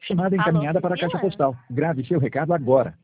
Chamada Alô, encaminhada para a caixa Priscila? postal. Grave seu recado agora.